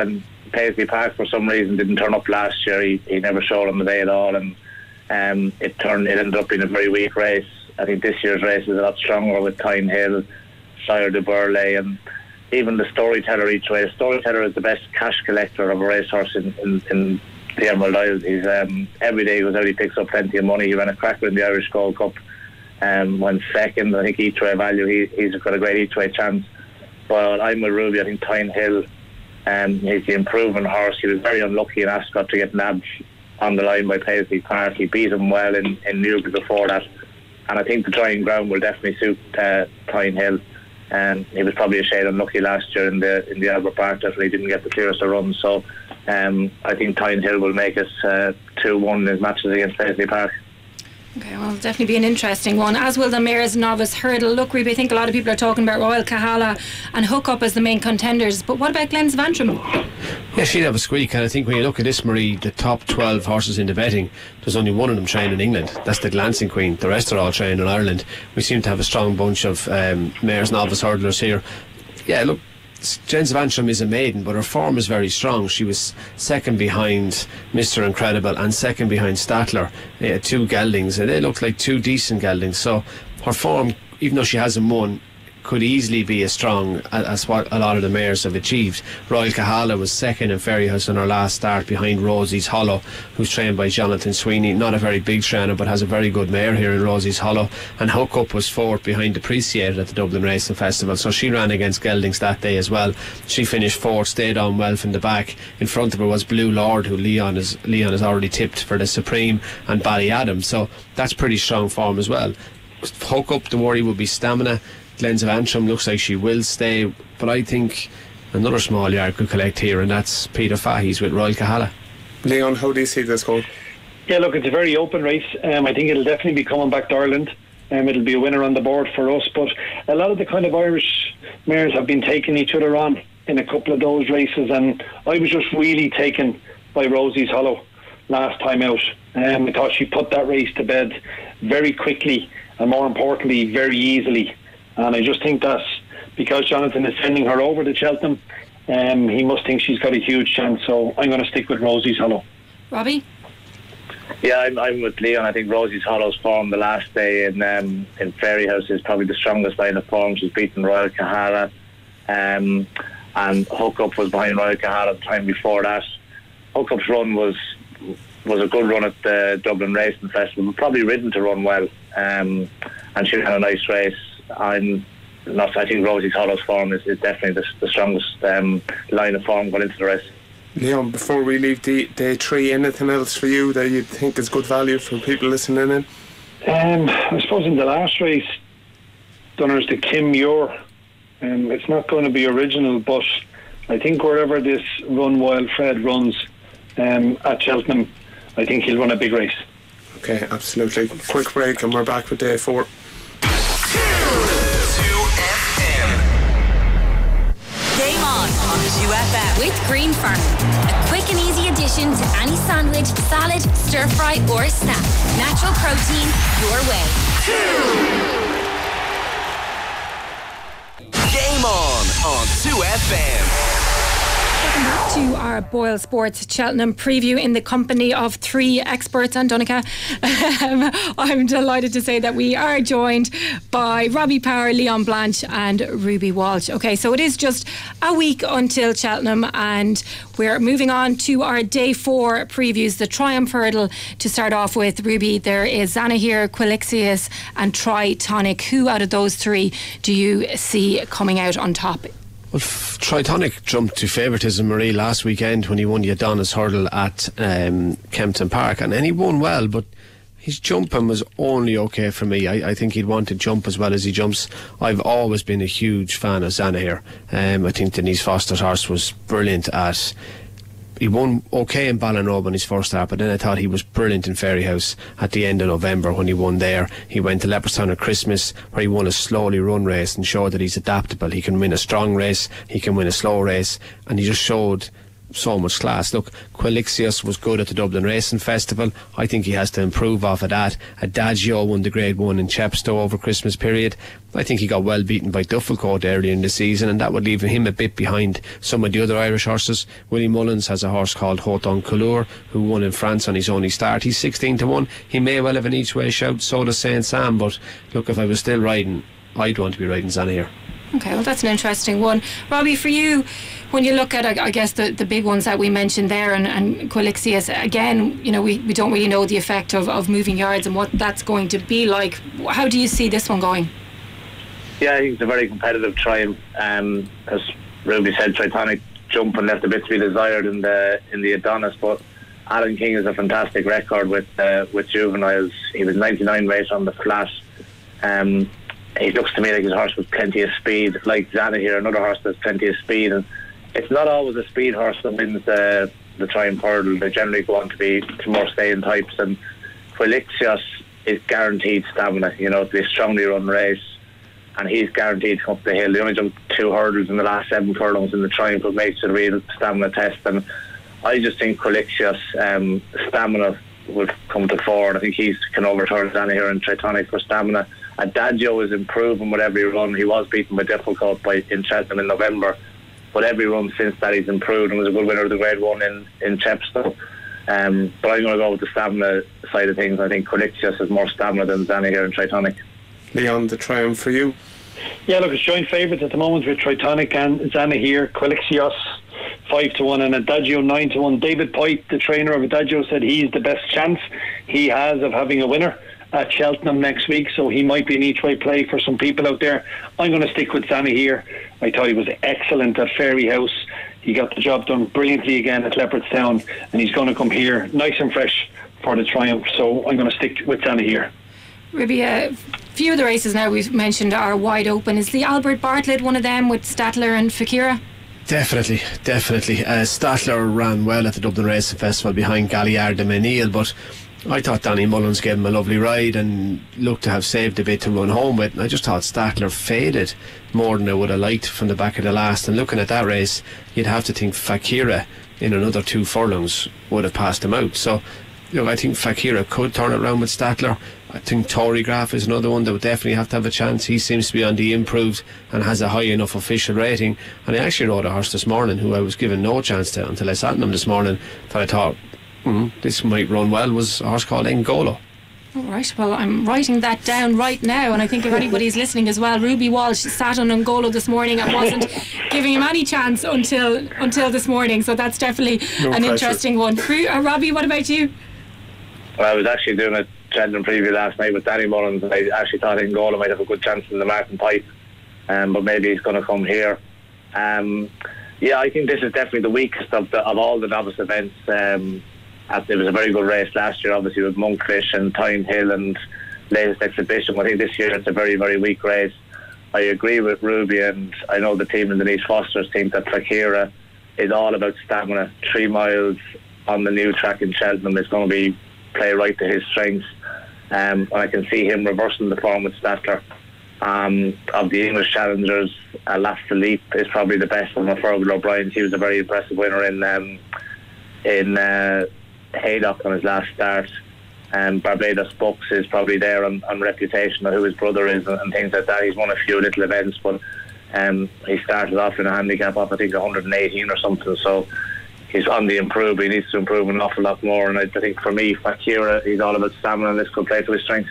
Paisley Park for some reason didn't turn up last year. He, he never showed on the day at all, and um, it turned. It ended up being a very weak race. I think this year's race is a lot stronger with Tyne Hill, Sire de Burley, and even the Storyteller each way. Storyteller is the best cash collector of a racehorse in, in, in the Emerald Isles. He's um, every day he goes out, he picks up plenty of money. He ran a cracker in the Irish Gold Cup, um, went second. I think each way value, he, he's got a great each way chance. But I'm with Ruby. I think Tyne Hill, um, he's the improving horse. He was very unlucky in Ascot to get nabbed on the line by Paisley Park. He beat him well in, in Newby before that, and I think the drying ground will definitely suit uh, Tyne Hill. Um, he was probably a shade unlucky last year in the in the Albert Park that he didn't get the clearest of runs. So um, I think Tyne Hill will make us uh, two one in his matches against Paisley Park. Okay, well, it'll definitely be an interesting one, as will the Mares Novice Hurdle. Look, Ruby, I think a lot of people are talking about Royal Kahala and Hookup as the main contenders, but what about Glens of Antrim? Yeah, she'd have a squeak, and I think when you look at this, Marie, the top twelve horses in the betting, there's only one of them trained in England. That's the Glancing Queen. The rest are all trained in Ireland. We seem to have a strong bunch of um, Mares Novice Hurdlers here. Yeah, look, Glens of Antrim is a maiden, but her form is very strong. She was second behind Mister Incredible and second behind Statler, uh, two geldings, and they look like two decent geldings. So her form, even though she hasn't won, could easily be as strong as what a lot of the mares have achieved. Royal Kahala was second in Ferryhouse in her last start behind Rosie's Hollow, who's trained by Jonathan Sweeney. Not a very big trainer, but has a very good mare here in Rosie's Hollow. And Hookup was fourth behind Appreciated at the Dublin Racing Festival, so she ran against geldings that day as well. She finished fourth, stayed on well from the back. In front of her was Blue Lord, who Leon is Leon has already tipped for the Supreme, and Ballyadam, so that's pretty strong form as well. Hookup, the worry would be stamina. Glens of Antrim looks like she will stay, but I think another small yard could collect here, and that's Peter Fahey's with Royal Kahala. Leon, how do you see this going? Yeah, look, it's a very open race. Um, I think it'll definitely be coming back to Ireland. Um, it'll be a winner on the board for us, but a lot of the kind of Irish mares have been taking each other on in a couple of those races, and I was just really taken by Rosie's Hollow last time out. Um, I thought she put that race to bed very quickly, and more importantly, very easily. And I just think that because Jonathan is sending her over to Cheltenham, um, he must think she's got a huge chance. So I'm going to stick with Rosie's Hollow. Robbie? Yeah, I'm, I'm with Leon. I think Rosie's Hollow's form the last day in um, in Ferryhouse is probably the strongest line of form. She's beaten Royal Kahala, um, and Hookup was behind Royal Kahala the time before that. Hookup's run was was a good run at the Dublin Racing Festival, but probably ridden to run well, um, and she had a nice race. I'm not. I think Rosie's Hollow's form is, is definitely the, the strongest um, line of form going into the race. Leon, before we leave day, day three, anything else for you that you think is good value for people listening in? Um, I suppose in the last race, Dunner's the Kim Muir. Um, it's not going to be original, but I think wherever this Run Wild Fred runs um, at Cheltenham, I think he'll run a big race. Okay, absolutely. Quick break and we're back with day four. Game on on two F M with Green Farm. A quick and easy addition to any sandwich, salad, stir fry or snack. Natural protein your way. Game on on two F M. Welcome back to our Boyle Sports Cheltenham preview in the company of three experts and Donica. Um, I'm delighted to say that we are joined by Robbie Power, Leon Blanche and Ruby Walsh. Okay, so it is just a week until Cheltenham and we're moving on to our day four previews. The Triumph Hurdle to start off with. Ruby, there is Zanahiyr, Quilixius and Tritonic. Who out of those three do you see coming out on top? Well, Tritonic jumped to favouritism, Marie, last weekend when he won the Adonis Hurdle at um, Kempton Park, and then he won well, but his jumping was only okay for me. I, I think he'd want to jump as well as he jumps. I've always been a huge fan of Zanahiyr. Um, I think Denise Foster's horse was brilliant at... He won okay in Ballinrobe on his first start, but then I thought he was brilliant in Ferryhouse at the end of November when he won there. He went to Leopardstown at Christmas where he won a slowly run race and showed that he's adaptable. He can win a strong race, he can win a slow race, and he just showed so much class. Look, Quilixius was good at the Dublin Racing Festival. I think he has to improve off of that. Adagio won the Grade one in Chepstow over Christmas period. I think he got well beaten by Dufflecoat earlier in the season, and that would leave him a bit behind some of the other Irish horses. Willie Mullins has a horse called Hauton Couleur, who won in France on his only start. He's sixteen to one. He may well have an each way shout, so does Saint Sam, but look, if I was still riding, I'd want to be riding Zanahiyr. Okay, well, that's an interesting one. Robbie, for you, when you look at, I guess, the, the big ones that we mentioned there, and, and Quilixius, again, you know, we, we don't really know the effect of, of moving yards and what that's going to be like. How do you see this one going? Yeah, I think it's a very competitive triumph. Um, as Ruby said, Tritonic jump and left a bit to be desired in the in the Adonis, but Alan King has a fantastic record with uh, with juveniles. He was ninety-nine race on the flat. Um, He looks to me like his horse with plenty of speed, like Zanahiyr, another horse that's plenty of speed. And it's not always a speed horse that wins the the Triumph Hurdle. They generally go on to be to more staying types. And Quilixius is guaranteed stamina. You know, it'll be a strongly run race, and he's guaranteed to come up the hill. They only jumped two hurdles in the last seven furlongs in the Triumph, but makes it a real stamina test. And I just think Quilixius' um, stamina will come to fore. I think he can overturn Zanahiyr and Tritonic for stamina. Adagio is improving with every run. He was beaten by Difficult by in Cheltenham in November, but every run since that he's improved and was a good winner of the Grade one in, in Chepstow. Um, but I'm going to go with the stamina side of things. I think Quilixius has more stamina than Zanahiyr and Tritonic. Leon, the Triumph for you? Yeah, look, it's joint favourites at the moment with Tritonic and Zanahiyr. Quilixius five to one and Adagio nine to one. David Pite, the trainer of Adagio, said he's the best chance he has of having a winner at Cheltenham next week, so he might be an each way play for some people out there. I'm going to stick with Zanahiyr. I thought he was excellent at Fairyhouse. He got the job done brilliantly again at Leopardstown, and he's going to come here nice and fresh for the Triumph, so I'm going to stick with Zanahiyr. Ruby, a few of the races now we've mentioned are wide open. Is the Albert Bartlett one of them with Statler and Fakira? Definitely, definitely. Uh, Statler ran well at the Dublin Racing Festival behind Galliard de Menil, but I thought Danny Mullins gave him a lovely ride and looked to have saved a bit to run home with. And I just thought Statler faded more than I would have liked from the back of the last. And looking at that race, you'd have to think Fakira in another two furlongs would have passed him out. So, you know, I think Fakira could turn it around with Statler. I think Tory Graf is another one that would definitely have to have a chance. He seems to be on the improved and has a high enough official rating. And I actually rode a horse this morning who I was given no chance to until I sat in him this morning, that I thought, Mm, this might run well, was a horse called Ngolo. All right, well, I'm writing that down right now, and I think if anybody's listening as well, Ruby Walsh sat on Ngolo this morning and wasn't giving him any chance until until this morning, so that's definitely no an pressure. Interesting one. Uh, Robbie, what about you? Well, I was actually doing a Cheltenham preview last night with Danny Mullins, and I actually thought Ngolo might have a good chance in the Martin Pipe, um, but maybe he's going to come here. Um, yeah, I think this is definitely the weakest of, the, of all the novice events. Um, It was a very good race last year, obviously, with Monkfish and Tyne Hill and latest exhibition. I think this year it's a very, very weak race. I agree with Ruby, and I know the team in Denise Foster's think that Fakira is all about stamina. Three miles on the new track in Cheltenham is going to be play right to his strengths. Um, and I can see him reversing the form with Statler. Um, of the English challengers, uh, Las Philippe is probably the best one. Fergal O'Brien, he was a very impressive winner in um, in. Uh, Haydock on his last start. Um, Barbados Bucks is probably there on, on reputation of who his brother is and, and things like that. He's won a few little events, but um, he started off in a handicap of I think one hundred eighteen or something, so he's on the improve. He needs to improve an awful lot more, and I, I think for me, Fakira, he's all about stamina, and this could play to his strengths.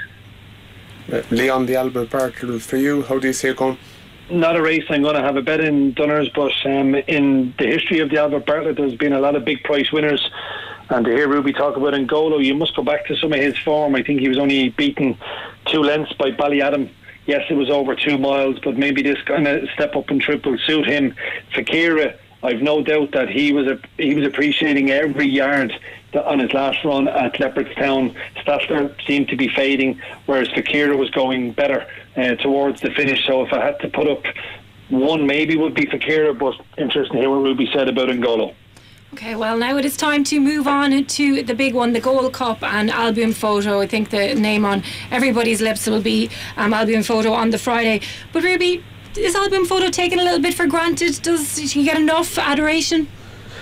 uh, Leon, the Albert Bartlett for you, how do you see it going? Not a race I'm going to have a bet in, Dunners, but um, in the history of the Albert Bartlett there's been a lot of big price winners. And to hear Ruby talk about Ngolo, you must go back to some of his form. I think he was only beaten two lengths by Ballyadam. Yes, it was over two miles, but maybe this kind of step up and trip will suit him. Fakira, I've no doubt that he was a, he was appreciating every yard that on his last run at Leopardstown. Statler seemed to be fading, whereas Fakira was going better uh, towards the finish. So if I had to put up one, maybe would be Fakira, but interesting to hear what Ruby said about Ngolo. Okay, well, now it is time to move on to the big one, the Gold Cup and Albion Photo. I think the name on everybody's lips will be um, Albion Photo on the Friday. But Ruby, is Albion Photo taken a little bit for granted? Does he get enough adoration?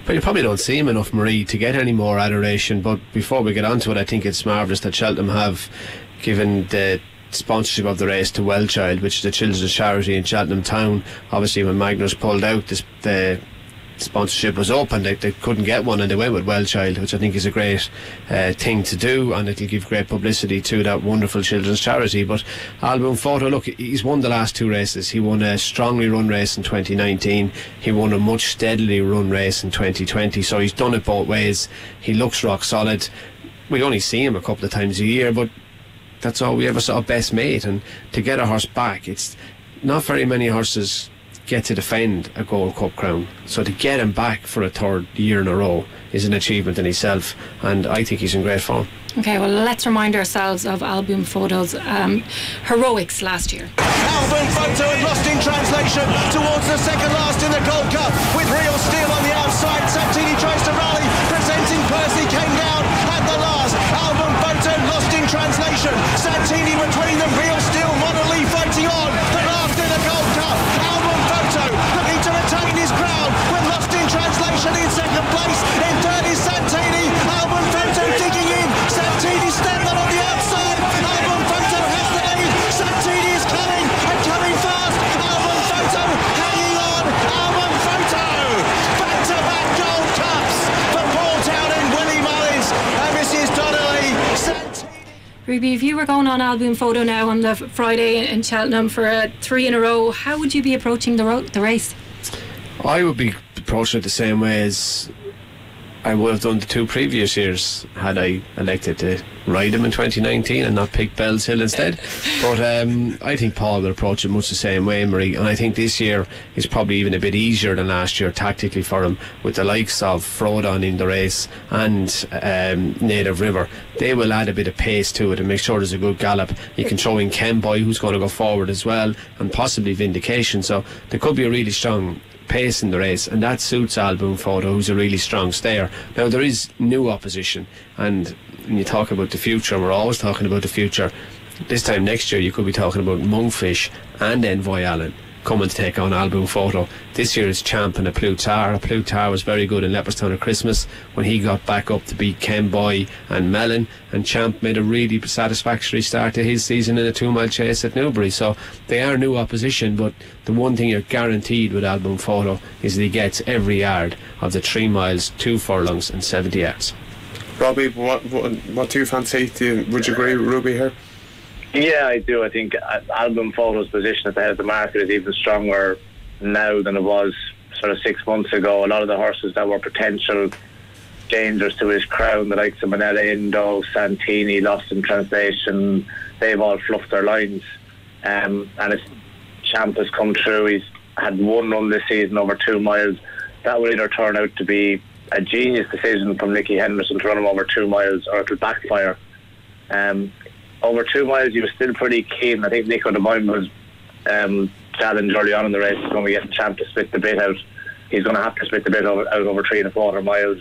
But you probably don't see him enough, Marie, to get any more adoration. But before we get on to it, I think it's marvellous that Cheltenham have given the sponsorship of the race to Wellchild, which is a children's charity in Cheltenham Town. Obviously when Magnus pulled out, this, the sponsorship was open, they, they couldn't get one, and they went with Wellchild, which I think is a great uh, thing to do, and it'll give great publicity to that wonderful children's charity. But Album Photo, look, he's won the last two races. He won a strongly run race in twenty nineteen, he won a much steadily run race in twenty twenty, so he's done it both ways. He looks rock solid. We only see him a couple of times a year, but that's all we ever saw, best mate. And to get a horse back, it's not very many horses get to defend a Gold Cup crown, so to get him back for a third year in a row is an achievement in itself, and I think he's in great form. Okay, well, let's remind ourselves of Album Photo's um, heroics last year. Album Photo had lost in translation towards the second last in the Gold Cup with Real Steel on the outside. Santini tries to rally, presenting Percy, came down at the last. Album Photo lost in translation. Santini between them, Real Steel, Monolith fighting on. The last in the Gold Cup. Album Photo looking to retain his ground with lost in translation in second place. In third is Santini. Album Photo digging in. Santini standing on the outside. Album Photo has the lead. Santini is coming and coming fast. Album Photo hanging on. Album Photo. Back-to-back Gold Cups for Paul Town and Willie Mullins and Missus Donnelly. Santini. Ruby, if you were going on Album Photo now on the Friday in Cheltenham for a three in a row, how would you be approaching the, ro- the race? I would be approaching it the same way as I would have done the two previous years had I elected to ride him in twenty nineteen and not pick Bell's Hill instead. But um, I think Paul will approach it much the same way, Marie, and I think this year is probably even a bit easier than last year tactically for him, with the likes of Frodon in the race and um, Native River. They will add a bit of pace to it and make sure there's a good gallop. You can throw in Ken Boy, who's going to go forward as well, and possibly Vindication, so there could be a really strong pace in the race, and that suits Album Photo, who's a really strong stayer. Now there is new opposition, and when you talk about the future, we're always talking about the future. This time next year you could be talking about Monkfish and Envoy Allen coming to take on Album Photo. This year it's Champ and a Plutar. A Plutar was very good in Leopardstown at Christmas when he got back up to beat Ken Boy and Mellon, and Champ made a really satisfactory start to his season in a two mile chase at Newbury. So they are new opposition, but the one thing you're guaranteed with Album Photo is that he gets every yard of the three miles, two furlongs and seventy yards. Robbie, what what, what do you fancy? Do you, would you agree with Ruby here? Yeah, I do. I think Album Photo's position at the head of the market is even stronger now than it was sort of six months ago. A lot of the horses that were potential dangers to his crown, the likes of Manella Indo, Santini, Lost in Translation, they've all fluffed their lines. Um, and his Champ has come through. He's had one run this season over two miles. That will either turn out to be a genius decision from Nicky Henderson to run him over two miles, or it will backfire. Um, over two miles he was still pretty keen. I think Nico de Moyne was um, challenged early on in the race. He's going to get the Champ to split the bit out. He's going to have to split the bit over, out over three and a quarter miles.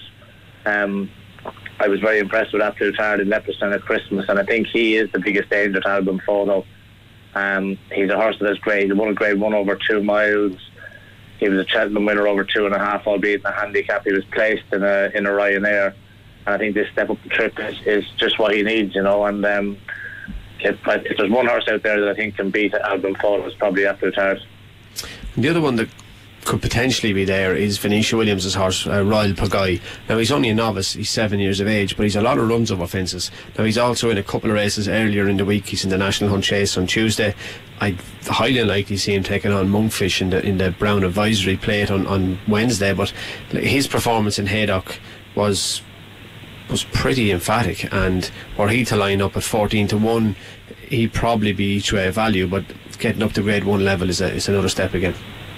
Um, I was very impressed with that Plutar in Leopardstown at Christmas, and I think he is the biggest danger to Album Photo. Um, he's a horse that is great. He won a grade one over two miles. He was a Cheltenham winner over two and a half, albeit in a handicap. He was placed in a in a Ryanair, and I think this step up the trip is, is just what he needs, you know. And um, if, if there's one horse out there that I think can beat Album Photo, it's probably Plutar. The other one that could potentially be there is Venetia Williams' horse, uh, Royal Pagoi. Now he's only a novice, he's seven years of age, but he's a lot of runs over fences. Now he's also in a couple of races earlier in the week. He's in the National Hunt Chase on Tuesday. I highly unlikely to see him taking on Monkfish in the in the Brown Advisory Plate on, on Wednesday, but his performance in Haydock was was pretty emphatic, and were he to line up at fourteen to one, he'd probably be each way value, but getting up to grade one level is, a, is another step again.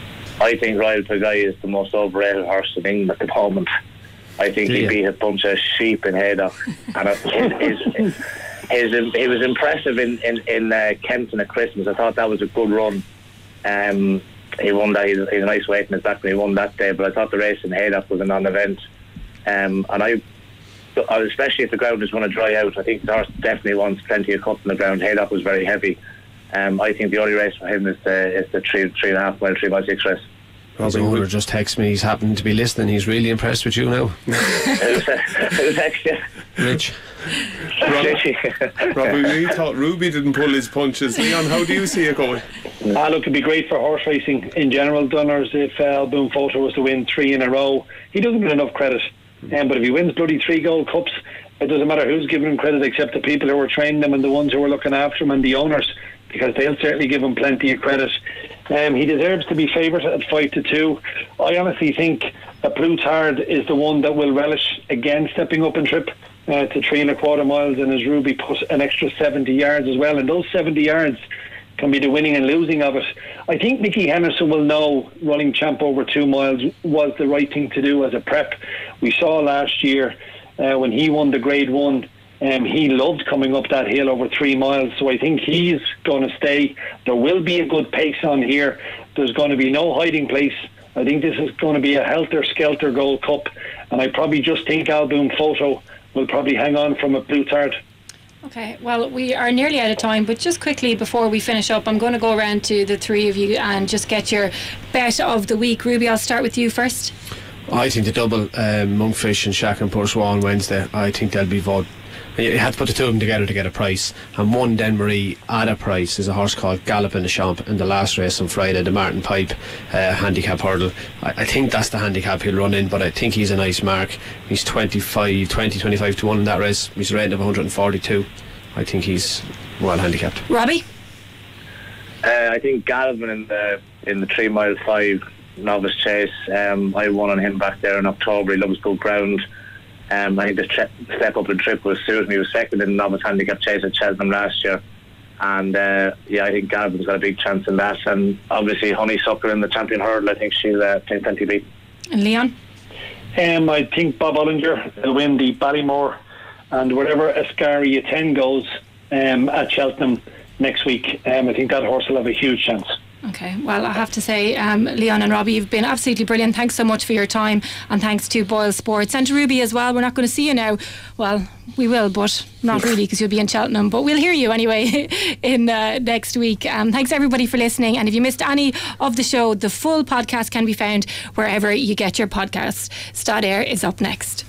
I think Royal Pagoi is the most overrated horse in England at the moment. I think he beat a bunch of sheep in Haydock, and his, his, his, his, he was impressive in in, in uh, Kempton at Christmas. I thought that was a good run. Um, he won that. He's, he's a nice weight in his back when he won that day. But I thought the race in Haydock was a non-event, um, and I, especially if the ground is going to dry out, I think the horse definitely wants plenty of cut in the ground. Haydock was very heavy. Um, I think the only race for him is the is the three three and a half mile three by six race. His owner just texted me. He's happened to be listening. He's really impressed with you now. Who's next? Rich. Rob, Robbie, we thought Ruby didn't pull his punches. Leon, how do you see it going? Ah, look, it'd be great for horse racing in general, Dunners, if uh, Boom Photo was to win three in a row. He doesn't get enough credit. Um, but if he wins bloody three Gold Cups, it doesn't matter who's giving him credit except the people who are training them and the ones who are looking after him and the owners, because they'll certainly give him plenty of credit. Um, he deserves to be favourite at five to two. I honestly think that Plutard is the one that will relish again stepping up in trip uh, to three and a quarter miles, and as Ruby put an extra seventy yards as well, and those seventy yards can be the winning and losing of it. I think Nicky Henderson will know running Champ over two miles was the right thing to do as a prep. We saw last year uh, when he won the grade one, Um, he loved coming up that hill over three miles, so I think he's going to stay. There will be a good pace on here. There's going to be no hiding place. I think this is going to be a helter-skelter Gold Cup, and I probably just think Alboom Photo will probably hang on from a Plutard. Okay, well, we are nearly out of time, but just quickly before we finish up, I'm going to go around to the three of you and just get your bet of the week. Ruby, I'll start with you first. I think the double, um, Monkfish and Shaq and Poursois on Wednesday, I think they'll be voted. You had to put the two of them together to get a price, and one Den Marie at a price is a horse called Gallop in the Champ in the last race on Friday, the Martin Pipe uh, handicap hurdle. I, I think that's the handicap he'll run in, but I think he's a nice mark. He's twenty-five, twenty, twenty-five to one in that race. He's a rating of one hundred forty-two. I think he's well handicapped. Robbie? Uh, I think Galvin in the in the three mile five novice chase. Um, I won on him back there in October. He loves good ground. Um, I think the tre- step up in trip was suiting me. He was second in the novice handicap chase at Cheltenham last year, and uh, yeah, I think Galvin's got a big chance in that. And obviously Honeysuckle in the champion hurdle, I think she'll uh, take plenty beat. And Leon? Um, I think Bob Ollinger will win the Ballymore, and wherever Ascari ten goes um, at Cheltenham next week, um, I think that horse will have a huge chance. Okay, well, I have to say, um, Leon and Robbie, you've been absolutely brilliant. Thanks so much for your time, and thanks to Boyle Sports and to Ruby as well. We're not going to see you now. Well, we will, but not really, because you'll be in Cheltenham, but we'll hear you anyway in uh, next week. Um, thanks everybody for listening, and if you missed any of the show, the full podcast can be found wherever you get your podcasts. Stad Air is up next.